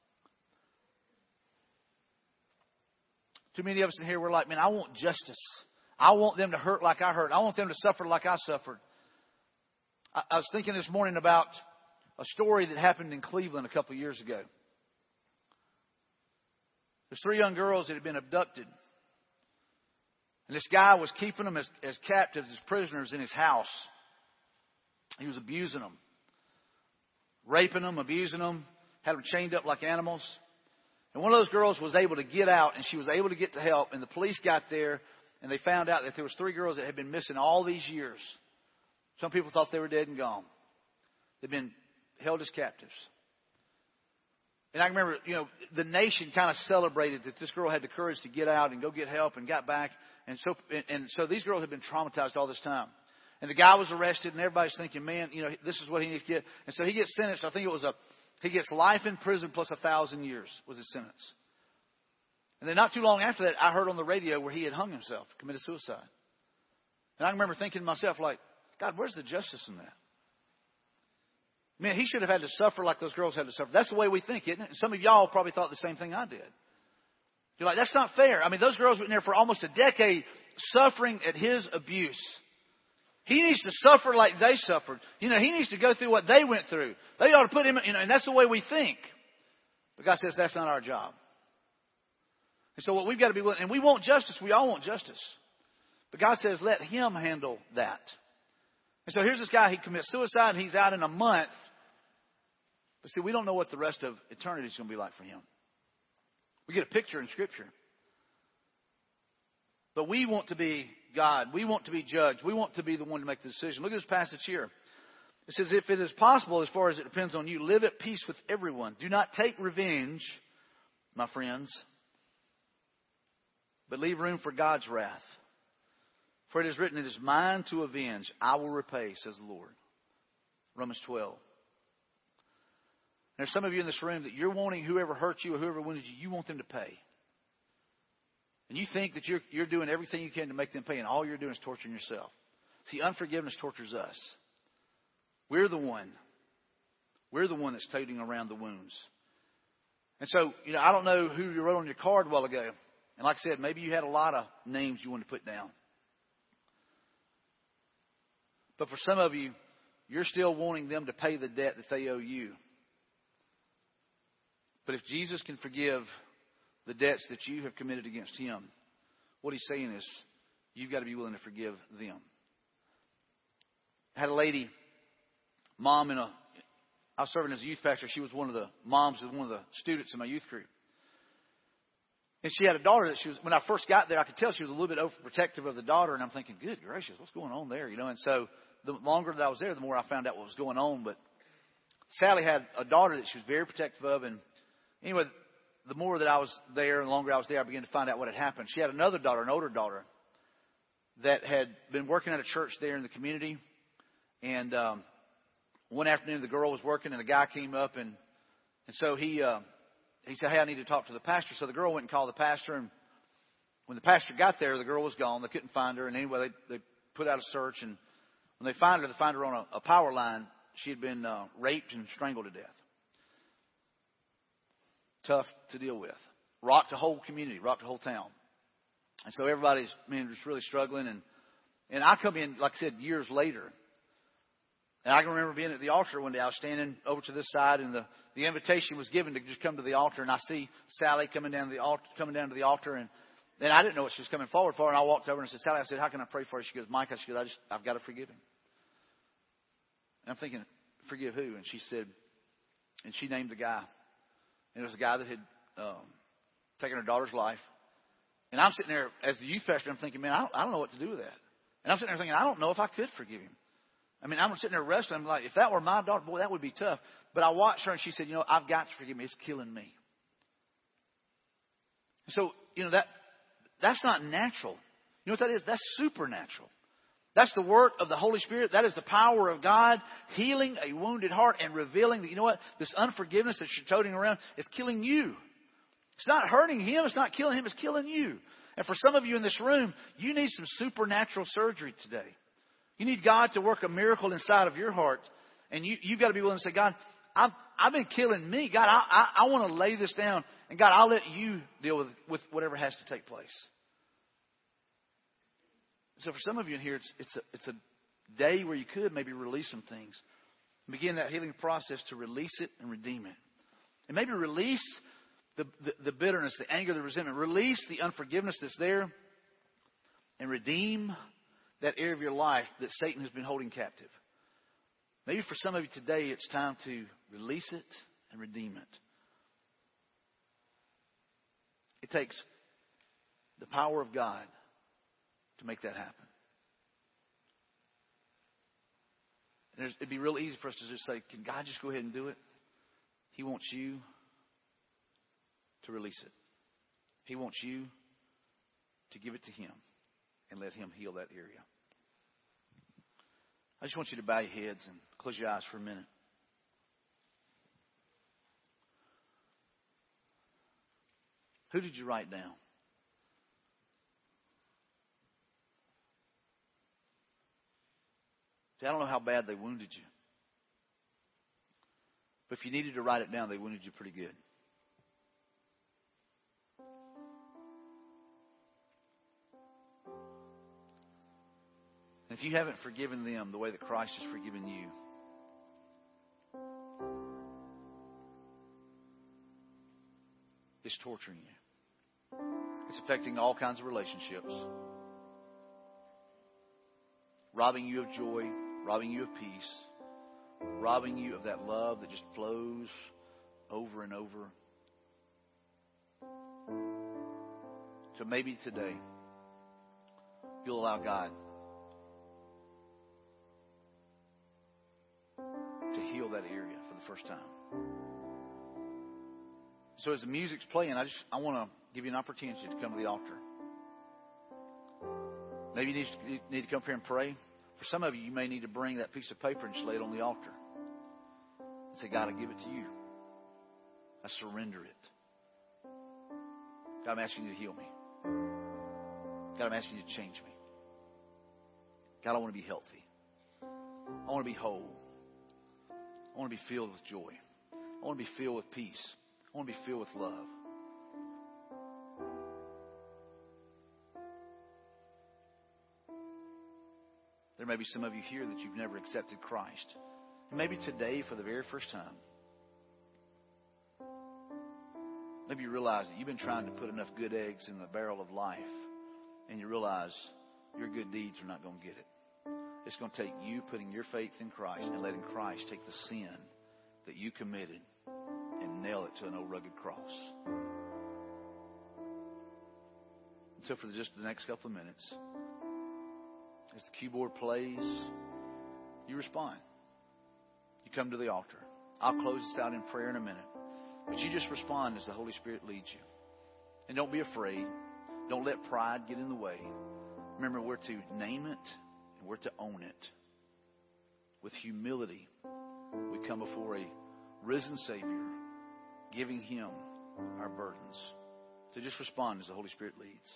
S1: Too many of us in here, we're like, man, I want justice. I want them to hurt like I hurt. I want them to suffer like I suffered. I, I was thinking this morning about a story that happened in Cleveland a couple of years ago. There's three young girls that had been abducted And this guy was keeping them as, as captives, as prisoners in his house. He was abusing them. Raping them, abusing them. Had them chained up like animals. And one of those girls was able to get out, and she was able to get to help. And the police got there, and they found out that there was three girls that had been missing all these years. Some people thought they were dead and gone. They'd been held as captives. And I remember, you know, the nation kind of celebrated that this girl had the courage to get out and go get help and got back. And so, and, and so these girls had been traumatized all this time. And the guy was arrested, and everybody's thinking, man, you know, this is what he needs to get. And so he gets sentenced. I think it was a, he gets life in prison plus a thousand years was his sentence. And then not too long after that, I heard on the radio where he had hung himself, committed suicide. And I remember thinking to myself, like, God, where's the justice in that? Man, he should have had to suffer like those girls had to suffer. That's the way we think, isn't it? And some of y'all probably thought the same thing I did. You're like, that's not fair. I mean, those girls were in there for almost a decade suffering at his abuse. He needs to suffer like they suffered. You know, he needs to go through what they went through. They ought to put him, you know, and that's the way we think. But God says that's not our job. And so what we've got to be willing, and we want justice. We all want justice. But God says, let him handle that. And so here's this guy, he commits suicide, and he's out in a month. But see, we don't know what the rest of eternity is going to be like for him. We get a picture in Scripture. But we want to be God. We want to be judged. We want to be the one to make the decision. Look at this passage here. It says, if it is possible, as far as it depends on you, live at peace with everyone. Do not take revenge, my friends, but leave room for God's wrath. For it is written, it is mine to avenge. I will repay, says the Lord. Romans twelve. There's some of you in this room that you're wanting whoever hurt you or whoever wounded you, you want them to pay. And you think that you're, you're doing everything you can to make them pay, and all you're doing is torturing yourself. See, unforgiveness tortures us. We're the one. We're the one that's toting around the wounds. And so, you know, I don't know who you wrote on your card a while ago. And like I said, maybe you had a lot of names you wanted to put down. But for some of you, you're still wanting them to pay the debt that they owe you. But if Jesus can forgive the debts that you have committed against him, what he's saying is, you've got to be willing to forgive them. I had a lady, mom in a, I was serving as a youth pastor. She was one of the moms of one of the students in my youth group. And she had a daughter that she was, when I first got there, I could tell she was a little bit overprotective of the daughter. And I'm thinking, good gracious, what's going on there? You know, and so the longer that I was there, the more I found out what was going on. But Sally had a daughter that she was very protective of. And anyway, the more that I was there and the longer I was there, I began to find out what had happened. She had another daughter, an older daughter, that had been working at a church there in the community. And um, one afternoon, the girl was working, and a guy came up, and and so he uh, he said, hey, I need to talk to the pastor. So the girl went and called the pastor, and when the pastor got there, the girl was gone. They couldn't find her, and anyway, they, they put out a search, and when they find her, they find her on a, a power line. She had been uh, raped and strangled to death. Tough to deal with. Rocked the whole community, rocked the whole town. And so everybody's, man, just really struggling. And, and I come in, like I said, years later. And I can remember being at the altar one day. I was standing over to this side, and the, the invitation was given to just come to the altar. And I see Sally coming down to the altar, coming down to the altar. And then I didn't know what she was coming forward for. And I walked over and I said, Sally, I said, how can I pray for you? She goes, Mike, she goes, I just, I've got to forgive him. And I'm thinking, forgive who? And she said, and she named the guy. And it was a guy that had um, taken her daughter's life. And I'm sitting there as the youth pastor. I'm thinking, man, I don't, I don't know what to do with that. And I'm sitting there thinking, I don't know if I could forgive him. I mean, I'm sitting there wrestling. I'm like, if that were my daughter, boy, that would be tough. But I watched her, and she said, you know, I've got to forgive me. It's killing me. So, you know, that that's not natural. You know what that is? That's supernatural. That's the work of the Holy Spirit. That is the power of God healing a wounded heart and revealing that, you know what, this unforgiveness that you're toting around is killing you. It's not hurting him. It's not killing him. It's killing you. And for some of you in this room, you need some supernatural surgery today. You need God to work a miracle inside of your heart. And you, you've got to be willing to say, God, I've, I've been killing me. God, I, I, I want to lay this down. And God, I'll let you deal with, with whatever has to take place. So for some of you in here, it's, it's, a, it's a day where you could maybe release some things. Begin that healing process to release it and redeem it. And maybe release the, the, the bitterness, the anger, the resentment. Release the unforgiveness that's there. and redeem that area of your life that Satan has been holding captive. Maybe for some of you today, it's time to release it and redeem it. It takes the power of God to make that happen. And it'd be real easy for us to just say, can God just go ahead and do it? He wants you to release it. He wants you to give it to Him and let Him heal that area. I just want you to bow your heads and close your eyes for a minute. Who did you write down? See, I don't know how bad they wounded you. But if you needed to write it down, they wounded you pretty good. And if you haven't forgiven them the way that Christ has forgiven you, it's torturing you. It's affecting all kinds of relationships. Robbing you of joy, robbing you of peace, robbing you of that love that just flows over and over. So maybe today, you'll allow God to heal that area for the first time. So as the music's playing, I just I want to give you an opportunity to come to the altar. Maybe you need to, you need to come here and pray. For some of you, you may need to bring that piece of paper and just lay it on the altar. And say, God, I give it to you. I surrender it. God, I'm asking you to heal me. God, I'm asking you to change me. God, I want to be healthy. I want to be whole. I want to be filled with joy. I want to be filled with peace. I want to be filled with love. There may be some of you here that you've never accepted Christ. Maybe today, for the very first time, maybe you realize that you've been trying to put enough good eggs in the barrel of life, and you realize your good deeds are not going to get it. It's going to take you putting your faith in Christ and letting Christ take the sin that you committed and nail it to an old rugged cross. And so for just the next couple of minutes, as the keyboard plays, you respond. You come to the altar. I'll close this out in prayer in a minute. But you just respond as the Holy Spirit leads you. And don't be afraid. Don't let pride get in the way. Remember, we're to name it and we're to own it. With humility, we come before a risen Savior, giving Him our burdens. So just respond as the Holy Spirit leads.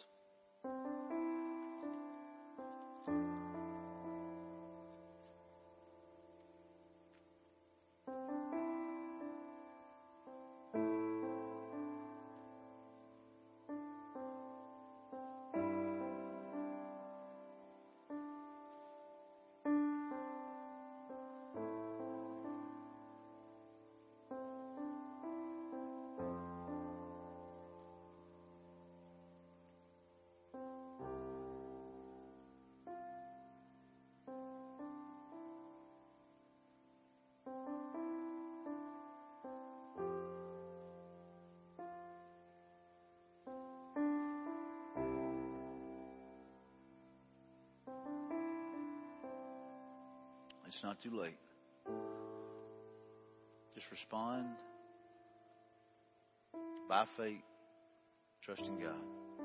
S1: It's not too late. Just respond by faith, trusting God.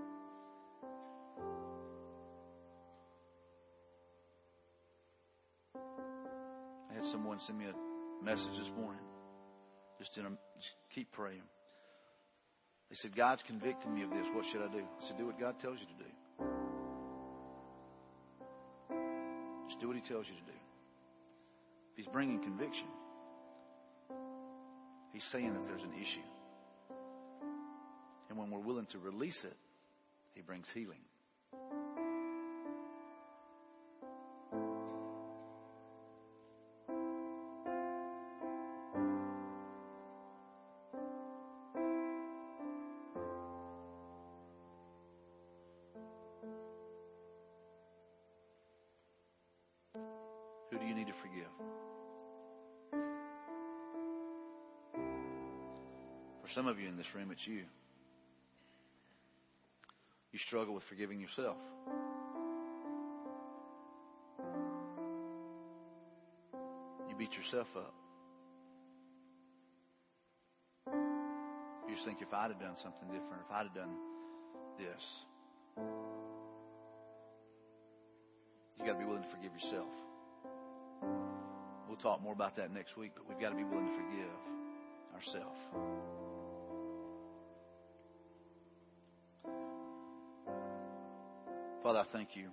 S1: I had someone send me a message this morning. Just in a, just keep praying. They said, God's convicting me of this. What should I do? I said, do what God tells you to do. Just do what He tells you to do. If He's bringing conviction, He's saying that there's an issue. And when we're willing to release it, He brings healing. Who do you need to forgive? For some of you in this room, it's you. You struggle with forgiving yourself. You beat yourself up. You just think, if I'd have done something different, if I'd have done this. You got to be willing to forgive yourself. We'll talk more about that next week, but we've got to be willing to forgive ourselves. Father, I thank you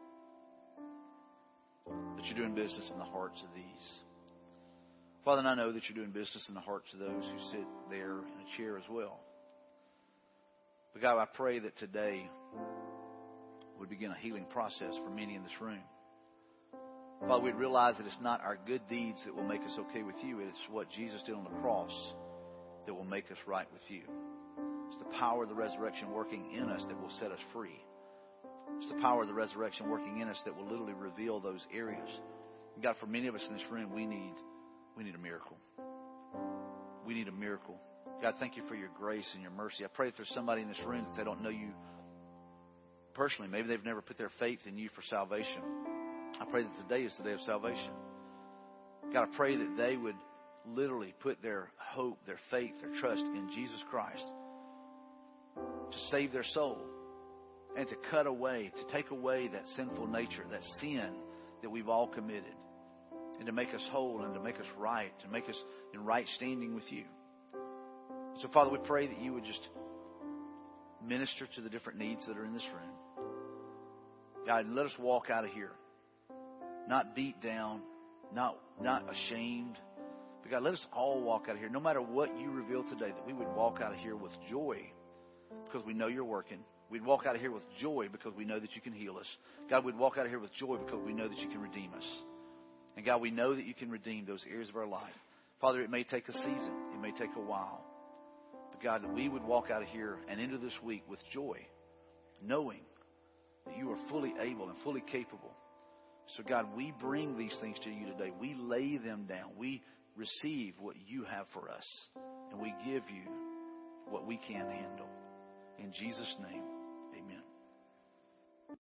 S1: that you're doing business in the hearts of these. Father, and I know that you're doing business in the hearts of those who sit there in a chair as well. But God, I pray that today would begin a healing process for many in this room. Father, we'd realize that it's not our good deeds that will make us okay with you. It's what Jesus did on the cross that will make us right with you. It's the power of the resurrection working in us that will set us free. It's the power of the resurrection working in us that will literally reveal those areas. And God, for many of us in this room, we need, we need a miracle. We need a miracle. God, thank you for your grace and your mercy. I pray that there's somebody in this room that they don't know you personally. Maybe they've never put their faith in you for salvation. I pray that today is the day of salvation. God, I pray that they would literally put their hope, their faith, their trust in Jesus Christ to save their soul and to cut away, to take away that sinful nature, that sin that we've all committed, and to make us whole and to make us right, to make us in right standing with you. So, Father, we pray that you would just minister to the different needs that are in this room. God, let us walk out of here not beat down, not not ashamed. But God, let us all walk out of here, no matter what you reveal today, that we would walk out of here with joy because we know you're working. We'd walk out of here with joy because we know that you can heal us. God, we'd walk out of here with joy because we know that you can redeem us. And God, we know that you can redeem those areas of our life. Father, it may take a season. It may take a while. But God, that we would walk out of here and into this week with joy, knowing that you are fully able and fully capable. So God, we bring these things to you today. We lay them down. We receive what you have for us. And we give you what we can't handle. In Jesus' name.